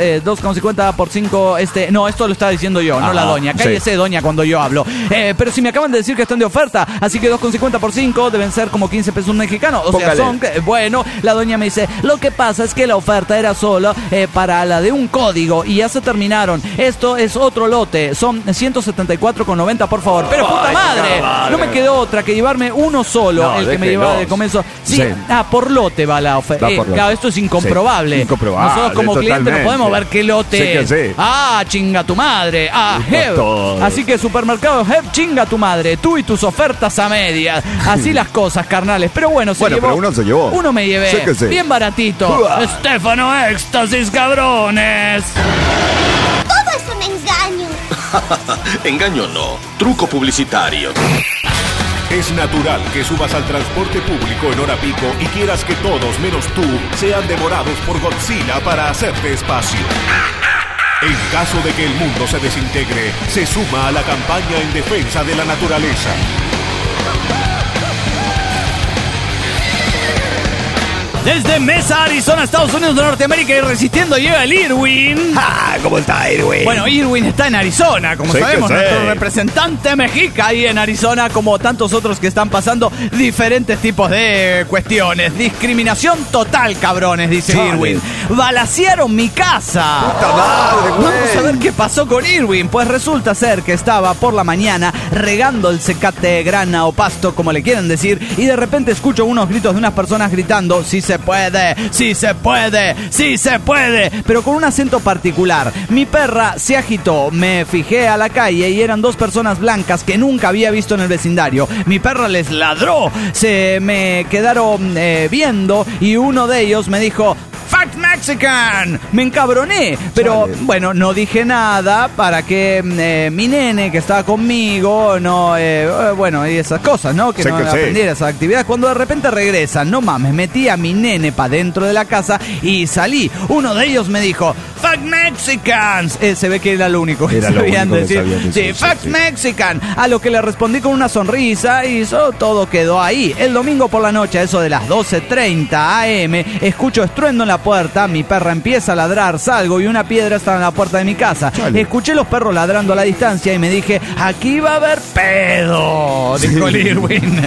2,50 por 5. No, esto lo estaba diciendo yo, no la doña. Cállese, doña, cuando yo hablo. Pero si me acaban de decir que están de oferta, así que 2,50 por 5 deben ser como 15 pesos mexicanos. O sea, son, bueno, la doña me dice, lo que pasa es que la oferta era solo para la de un código y ya se terminaron. Esto es otro lote, son 174,90, por favor. Pero puta madre, no me quedó otra que llevarme uno solo, el que me llevaba de comienzo. Sí, por lote va la oferta. Claro, esto es incomprobable. Nosotros como clientes no podemos ver qué lote es. Chinga tu madre. Heb. Así que supermercado Heb, chinga tu madre. Tú y tus ofertas a medias. Así las cosas, carnales. Pero bueno, pero uno se llevó. Uno me llevé. Bien baratito. Stefano Éxtasis, cabrones. Todo es un engaño. Engaño no, truco publicitario. Es natural que subas al transporte público en hora pico y quieras que todos menos tú sean devorados por Godzilla para hacerte espacio. En caso de que el mundo se desintegre, se suma a la campaña en defensa de la naturaleza. Desde Mesa, Arizona, Estados Unidos de Norteamérica y resistiendo llega el Irwin. ¿Cómo está Irwin? Bueno, Irwin está en Arizona, como sabemos, nuestro representante mexica ahí en Arizona, como tantos otros que están pasando diferentes tipos de cuestiones. Discriminación total, cabrones, dice Irwin. Balacearon mi casa. Puta madre, güey. Vamos a ver qué pasó con Irwin. Pues resulta ser que estaba por la mañana regando el zacate, grana o pasto, como le quieran decir, y de repente escucho unos gritos de unas personas gritando: sí se puede, sí se puede, sí se puede, pero con un acento particular. Mi perra se agitó, me fijé a la calle y eran dos personas blancas que nunca había visto en el vecindario. Mi perra les ladró, se me quedaron viendo y uno de ellos me dijo: "Fuck Mexican". Me encabroné, pero bueno, no dije nada para que mi nene que estaba conmigo no, bueno, y esas cosas, ¿no? Que no aprendiera esa actividad. Cuando de repente regresan, no mames, metí a mi nene para dentro de la casa y salí. Uno de ellos me dijo: "Fuck Mexicans". Se ve que era lo único que sabían decir. Sí, fuck Mexican. A lo que le respondí con una sonrisa y todo quedó ahí. El domingo por la noche, a eso de las 12:30 AM, escucho estruendo en la puerta, mi perra empieza a ladrar, salgo y una piedra está en la puerta de mi casa. Escuché los perros ladrando a la distancia y me dije: aquí va a haber pedo, dijo el Irwin.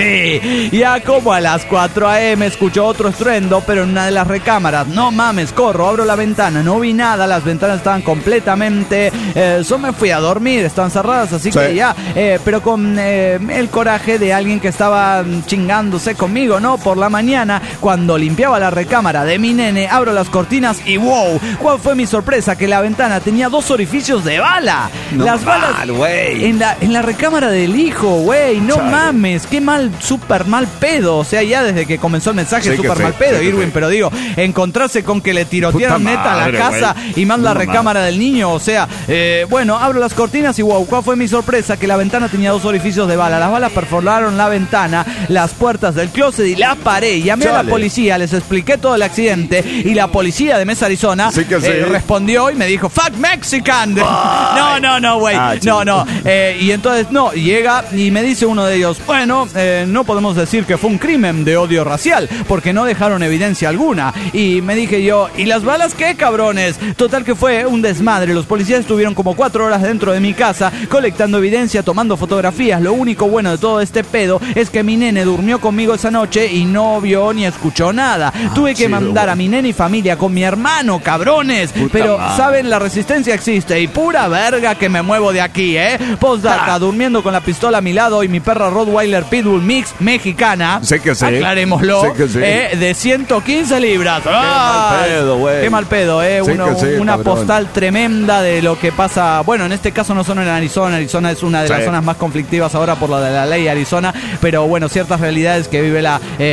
Sí, ya como a las 4 AM escucho otro estruendo, pero en una de las recámaras. No mames, corro, abro la ventana, no vi nada, las ventanas estaban completamente... yo me fui a dormir, estaban cerradas, así que ya, pero con el coraje de alguien que estaba chingándose conmigo, ¿no? Por la mañana, cuando limpiaba la recámara de mi nene, abro las cortinas y wow, ¿cuál fue mi sorpresa? Que la ventana tenía 2 orificios de bala. No, las balas en la recámara del hijo, güey. No mames, qué mal, súper mal pedo. O sea, ya desde que comenzó el mensaje, súper mal pedo, Irwin. Pero digo, encontrarse con que le tirotearon neta a la casa y más la recámara del niño. O sea, bueno, abro las cortinas y wow, ¿cuál fue mi sorpresa? Que la ventana tenía 2 orificios de bala. Las balas perforaron la ventana, las puertas del closet y la pared. Llamé a la policía, les expliqué todo el accidente y la policía de Mesa, Arizona, respondió y me dijo: "Fuck Mexican". No, güey. No. Y entonces, llega y me dice uno de ellos: bueno, no podemos decir que fue un crimen de odio racial porque no dejaron evidencia alguna. Y me dije yo: ¿y las balas qué, cabrones? Total que fue un desmadre. Los policías estuvieron como 4 horas dentro de mi casa colectando evidencia, tomando fotografías. Lo único bueno de todo este pedo es que mi nene durmió conmigo esa noche y no vio ni escuchó nada. Tuve que mandar a mi nene y familia con mi hermano, cabrones. Pero, ¿saben? La resistencia existe y pura verga que me muevo de aquí, Postdata, durmiendo con la pistola a mi lado y mi perra Rottweiler Pitbull Mix mexicana. Aclarémoslo. De 115 libras. Qué mal pedo, güey. Qué mal pedo, una postal tremenda de lo que pasa. Bueno, en este caso no solo en Arizona. Arizona es una de las zonas más conflictivas ahora por la de la ley Arizona. Pero bueno, ciertas realidades que vive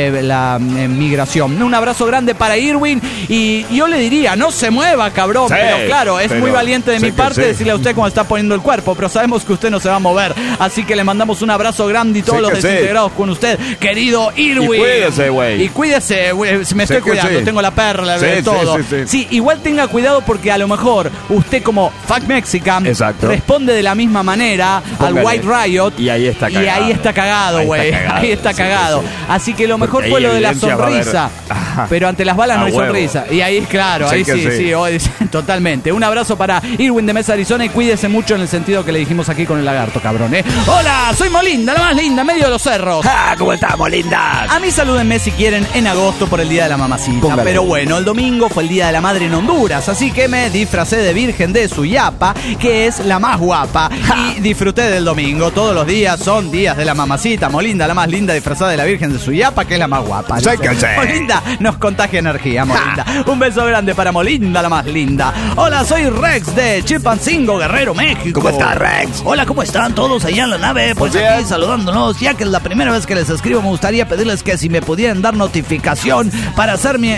la migración. Un abrazo grande para Irwin. Y yo le diría: no se mueva, cabrón. Pero claro, es muy valiente de mi parte decirle a usted cómo está poniendo el cuerpo. Pero sabemos que usted no se va a mover. Así que le mandamos un abrazo grande y todos los desintegrados con usted, querido Irwin. Y cuídese, güey. Y cuídese, güey. Me estoy cuidando. Tengo la perra, todo. Sí, igual tenga cuidado porque a lo mejor usted, como Fuck Mexican, responde de la misma manera al White Riot. Y ahí está cagado. Y ahí está cagado, güey. Ahí está cagado. Así que lo mejor fue lo de la sonrisa. Pero ante las balas no hay sonrisa. Y ahí, claro, ahí sí, totalmente. Un abrazo para Irwin de Mesa, Arizona, y cuídese mucho en el sentido que le dijimos aquí con el lagarto, cabrón, Hola, soy Molinda, la más linda, en medio de los cerros. ¿Cómo está, Molinda? A mí salúdenme si quieren en agosto por el Día de la Mamacita. Póngale. Pero bueno, el domingo fue el Día de la Madre en Honduras, así que me disfracé de Virgen de Suyapa, que es la más guapa, y disfruté del domingo. Todos los días son días de la mamacita. Molinda, la más linda, disfrazada de la Virgen de Suyapa, que es la más guapa. Molinda nos contagia energía, Molinda. Un beso grande para Molinda, la más linda. Hola, soy Rex de Chilpancingo, Guerrero, México. ¿Cómo está, Rex? Hola, ¿cómo están todos allá en la nave? Pues aquí saludándonos. Ya que es la primera vez que les escribo, me gustaría pedirles que si me pudieran dar notificación para hacer mi...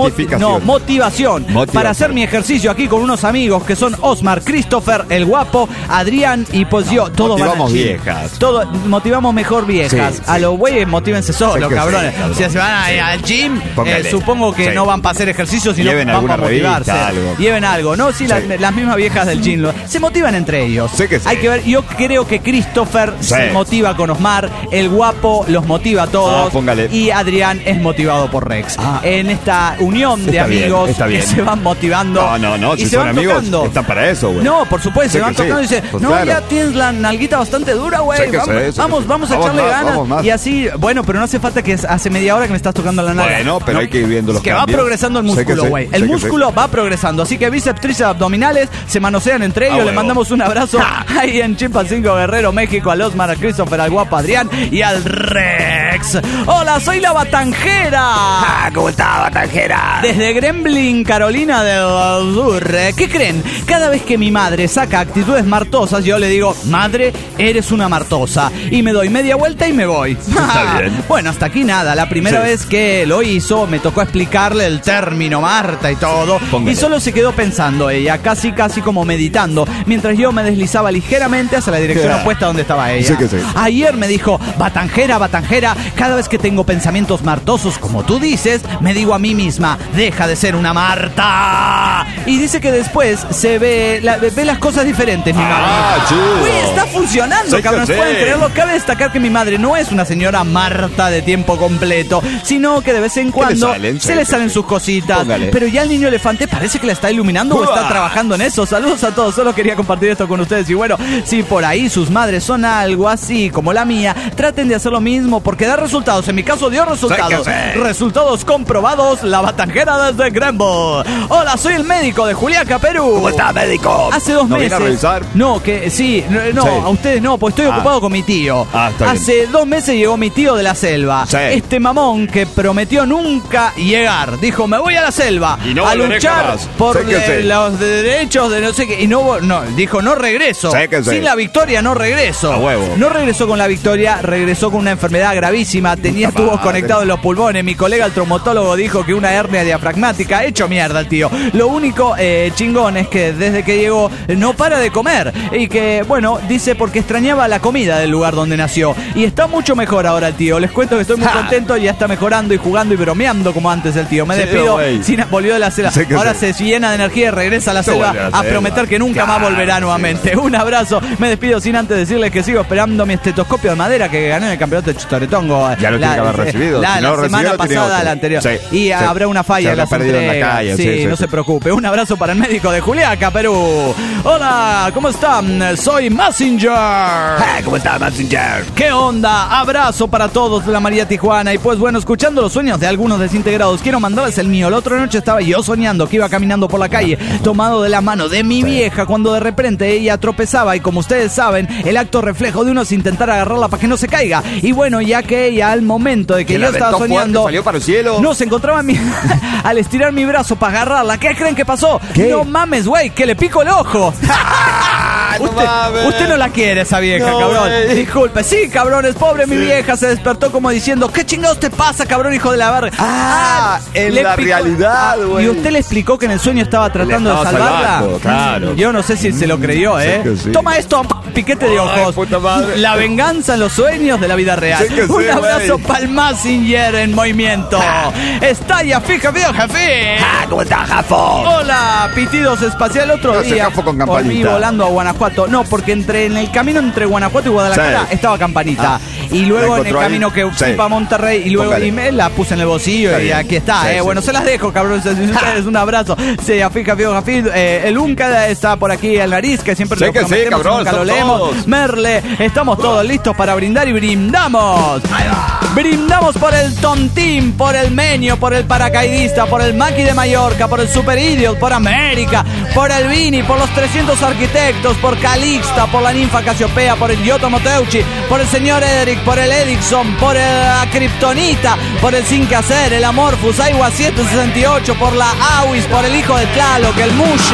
motivación. Para hacer mi ejercicio aquí con unos amigos que son Osmar, Christopher, el guapo, Adrián y pues yo. Todos motivamos viejas. Motivamos mejor viejas. A los güeyes motívense solos, cabrones. Si se van al gym, supongo que no van para hacer hacer ejercicio, sino Lleven vamos a alguna revista, motivarse. algo. Lleven algo, ¿no? Sí, las mismas viejas del Gin se motivan entre ellos. Sí que sí. Hay que ver, yo creo que Christopher se motiva con Osmar, el guapo los motiva a todos. Póngale. Y Adrián es motivado por Rex. En esta unión de amigos que se van motivando. No, y si se son van amigos, tocando. están para eso, güey. No, por supuesto, se van que sí. tocando y dicen, Pues no, claro. ya tienes la nalguita bastante dura, güey. Sí que sí, Vamos a echarle más, ganas. vamos más. Y así, bueno, pero no hace falta que hace media hora que me estás tocando la nalga. Bueno, pero hay que ir viendo los que cambios. va progresando el Sé que músculo, sí, güey. sé El que músculo va progresando. Así que bíceps, tríceps, abdominales se manosean entre ellos. Le huevo. mandamos un abrazo ahí en Chilpancingo Guerrero, México, al Osmar, al Christopher, al guapo Adrián y al Rex. Hola, soy la Batanjera. ¿Cómo está, Batanjera? Desde Gremlin, Carolina del Sur. ¿Qué creen? Cada vez que mi madre saca actitudes martosas, yo le digo, madre, eres una martosa. Y me doy media vuelta y me voy. Está bien. Bueno, hasta aquí nada. La primera vez que lo hizo, me tocó explicarle el término Marta y todo. Póngale. Y solo se quedó pensando ella, casi como meditando, mientras yo me deslizaba ligeramente hacia la dirección opuesta donde estaba ella. Sí que sí. Ayer me dijo, Batanjera, cada vez que tengo pensamientos martosos, como tú dices, me digo a mí misma, deja de ser una Marta. Y dice que después se ve las cosas diferentes, mi madre. Chido. Uy, está funcionando, Sí que cabrones. sí. Pueden creerlo. Cabe destacar que mi madre no es una señora Marta de tiempo completo, sino que de vez en cuando se le salen sus cositas. Póngale. Pero ya el niño elefante parece que la está iluminando o está trabajando en eso. Saludos a todos. Solo quería compartir esto con ustedes. Y bueno, si por ahí sus madres son algo así como la mía, traten de hacer lo mismo porque da resultados. En mi caso dio resultados. Sí que sí. Resultados comprobados. La Batanjera desde Grembo. Hola, soy el médico de Juliaca, Perú. ¿Cómo está, médico? Hace 2 ¿No meses. viene a revisar? No, que sí, no, Sí. a ustedes no, porque estoy ocupado con mi tío. Está bien. Hace 2 meses llegó mi tío de la selva. Sí. Este mamón que prometió nunca llegar. Dijo, me voy a la selva Y no a volveré luchar jamás. por Sé que sí. los derechos de no sé qué. Y no, dijo, no regreso. Sé que sí. Sin la victoria no regreso. A huevo. No regresó con la victoria, regresó con una enfermedad gravísima. Tenía Puta tubos madre. conectados en los pulmones. Mi colega el traumatólogo dijo que una hernia diafragmática. Hecho mierda el tío. Lo único chingón es que desde que llegó no para de comer. Y que, bueno, dice porque extrañaba la comida del lugar donde nació. Y está mucho mejor ahora el tío. Les cuento que estoy muy contento. Ya está mejorando y jugando y bromeando como antes el tío. Me Sí, despido. güey. Volvió de la selva. Sé que Ahora sí. se llena de energía y regresa a la Se selva vuelve a la a selva. prometer que nunca más Claro, volverá sí. nuevamente. Un abrazo. Me despido sin antes decirles que sigo esperando mi estetoscopio de madera que gané en el campeonato de Chutoretongo. Ya lo tiene que haber recibido. La Si no lo semana recibió, tiene pasada, otro. la anterior. Sí, Y sí. habrá una falla Se en las habrá perdido en la entregas. calle, Sí, sí, no sí. se preocupe. Un abrazo para el médico de Juliaca, Perú. Hola, ¿cómo están? Soy Messenger. ¿Cómo está, Messenger? ¿Qué onda? Abrazo para todos de la María Tijuana. Y pues bueno, escuchando los sueños de algunos desintegrados, quiero mandarles el mío. La otra noche estaba yo soñando que iba caminando por la calle, tomado de la mano de mi vieja, cuando de repente ella tropezaba. Y como ustedes saben, el acto reflejo de uno es intentar agarrarla para que no se caiga. Y bueno, ya que ella al momento de que yo la estaba aventó soñando, fuerte, salió para el cielo. no se encontraba al estirar mi brazo para agarrarla. ¿Qué creen que pasó? ¿Qué? No mames, güey, que le pico el ojo. Usted no la quiere esa vieja, No, cabrón. güey. Disculpe, sí, cabrón, es pobre mi vieja. Se despertó como diciendo, ¿qué chingados te pasa, cabrón, hijo de la verga? En le la realidad, güey. ¿Y usted le explicó que en el sueño estaba tratando de estaba salvarla? salvando, claro. Yo no sé si se lo creyó, ¿eh? que sí. Toma esto, piquete de Ay, ojos. puta madre. La venganza en los sueños de la vida real. Sí que sí, Un abrazo güey. para el Messenger en movimiento. Estalla fija, video jefe. ¿Cómo está, Jafo? Hola, pitidos espacial. Otro No, ese día Jafo con volví campanita. volando a Guanajuato. No, porque en el camino entre Guanajuato y Guadalajara Sí. estaba Campanita. Y ¿La luego en el encontró ahí? camino que fui Sí. para Monterrey y luego Póngale. y me la puse en el bolsillo Está y bien. aquí está. Sí, sí, Bueno, sí. se las dejo, cabrón. Ustedes un abrazo. Sí, Afija, Fío, Jafid. El Unca está por aquí, el nariz, que siempre Sí lo que sí, prometemos, cabrón, nunca lo estamos leemos. todos. Merle, estamos todos listos para brindar y brindamos. Brindamos por el Tontín, por el Menio, por el paracaidista, por el Maki de Mallorca, por el Super Idiot, por América, por el Vini, por los 300 arquitectos, por Calixta, por la ninfa Casiopea, por el Giotto Moteucci, por el señor Edric, por el Edixon, por la Kryptonita, por el Sin Que Hacer, el Amorphous, Aigua 768, por la Awis, por el hijo de Tlaloc, el Mushe.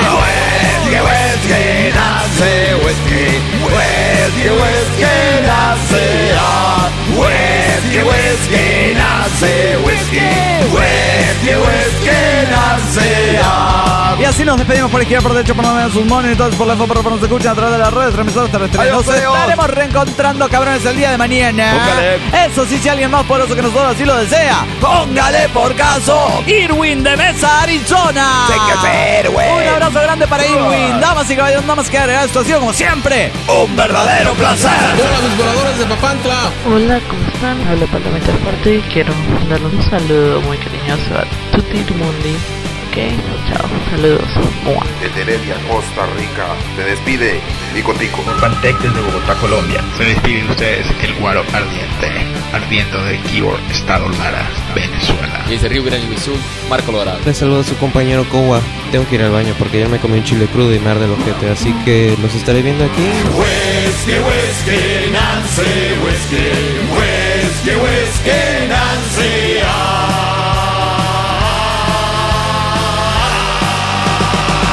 Y así nos despedimos por izquierda, por derecha, por medio de sus monitores, por la FO, por nos escuchan a través de las redes, transmisores terrestres. Nos estaremos reencontrando, cabrones, el día de mañana. Póngale. Eso sí, si alguien más poderoso que nosotros así lo desea, póngale por caso. Irwin de Mesa, Arizona. Sé qué hacer, güey. Un abrazo grande para Irwin. Damas y caballeros, nada más que agregar. Esto ha sido, como siempre, un verdadero placer. Hola, mis voladores de Papantla. Hola, ¿cómo están? Hablo Parlamento Fuerte y quiero darle un saludo muy cariñoso a Tutti Mundi. Ok, chao, saludos. Mua. Desde Heredia, Costa Rica, se despide Nico Tico. Pantec desde Bogotá, Colombia. Se despide de ustedes el Guaro Ardiente, ardiendo de Kibor, Estado Lara, Venezuela. Y desde Río Grande do Sul, Marco Lorado. Le saludo a su compañero Kowa. Tengo que ir al baño porque ayer me comí un chile crudo y me arde el ojete, así que los estaré viendo aquí. Whiskey, Nancy, whiskey, Nancy.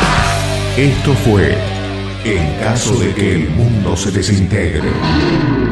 Esto fue En caso de que el mundo se desintegre.